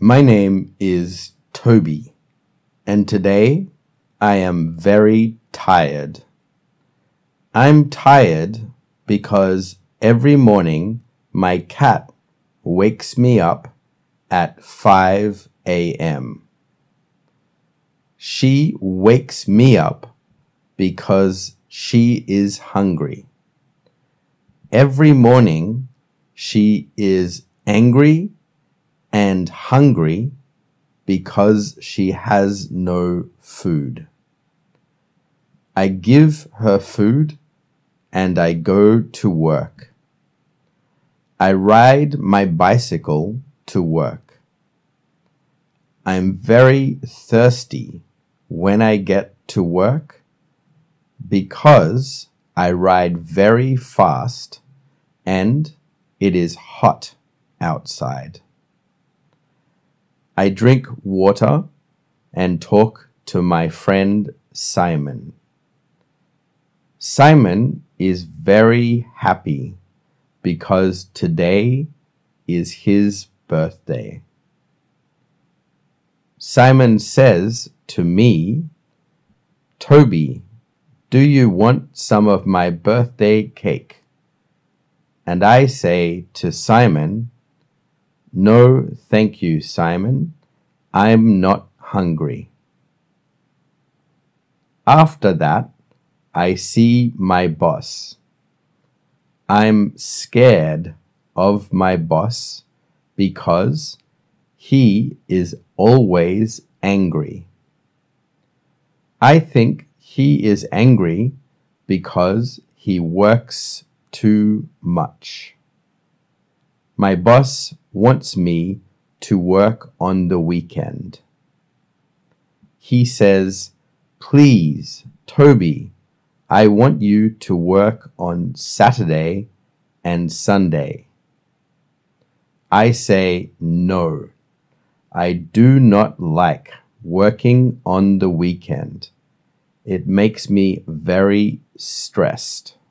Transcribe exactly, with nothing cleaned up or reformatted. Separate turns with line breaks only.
My name is Toby, and today I am very tired. I'm tired because every morning my cat wakes me up at five a m She wakes me up because she is hungry. Every morning she is angry and hungry because she has no food. I give her food and I go to work. I ride my bicycle to work. I'm very thirsty when I get to work because I ride very fast and it is hot outside. I drink water and talk to my friend Simon. Simon is very happy because today is his birthday. Simon says to me, "Toby, do you want some of my birthday cake?" And I say to Simon, "No, thank you, Simon. I'm not hungry." After that, I see my boss. I'm scared of my boss because he is always angry. I think he is angry because he works too much. My boss wants me to work on the weekend. He says, "Please, Toby, I want you to work on Saturday and Sunday." I say, "No, I do not like working on the weekend. It makes me very stressed."